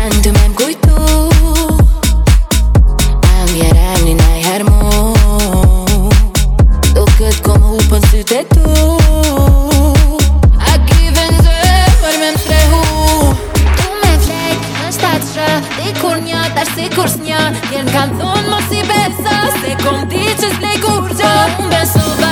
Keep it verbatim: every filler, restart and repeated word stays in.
vend ty me m'kujtu a m'vjen emni najher mu Duket kom hupën sytë e tu A given zemër me m'strehu Tu me flejt në shtatë shë Dikur një tash si kur s'një Tjerë m'kan thonë mos i beso Se kom di që s'lej kur gjë Unë besova